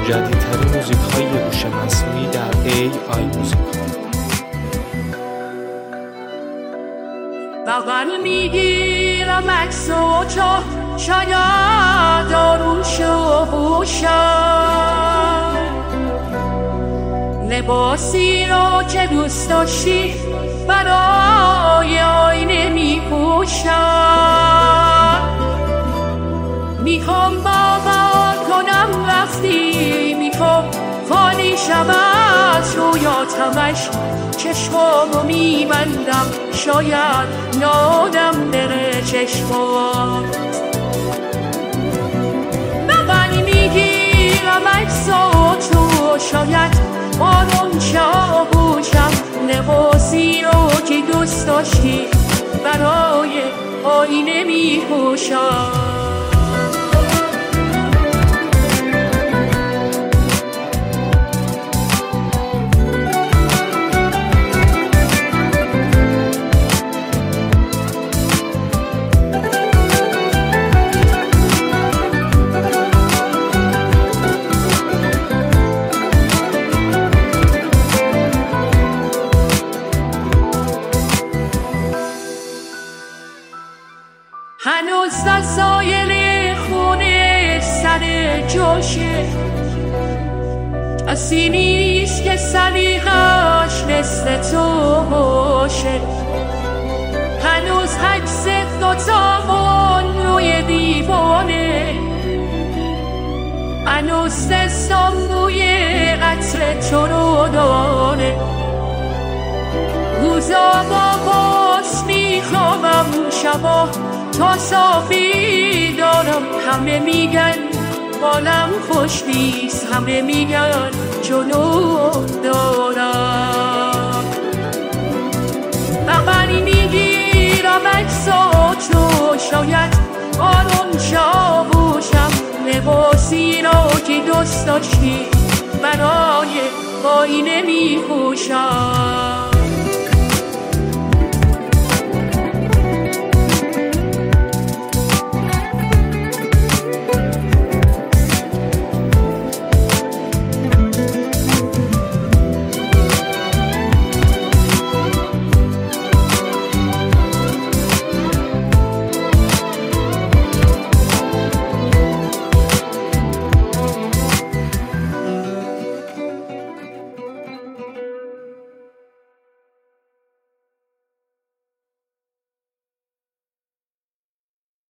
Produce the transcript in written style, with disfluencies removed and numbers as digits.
جدیدترین موزیک‌های هوش مصنوعی در AI موزیک. بغل میگیرم عکس و چاه شاید آروش و بوشم لباسی رو که دوست داشتی برای آینه میپوشم میخوام باور کنم وقتی میخوام خالی شود رویاتمش چشمامو میبندم شاید نادم بره چشمات بغل میگیرم عکس و تو شاید آروم شابوشم لباسی رو که دوست داشتی برای آینه میپوشم هنوز وسایل خونه سر جاشه کسی نیست که سلیقش مثل تو باشه هنوز عکس دوتامون روی دیوانه هنوز دستم بوی عطر تو رو داره روزا با باز میخوامم شبا تا صافی دارم همه میگن بالم خوش نیست همه میگن جنون دارم بغل میگیرم عکس تو شاید آروم شابوشم لباسی رو که دوست داشتی برای آینه میپوشم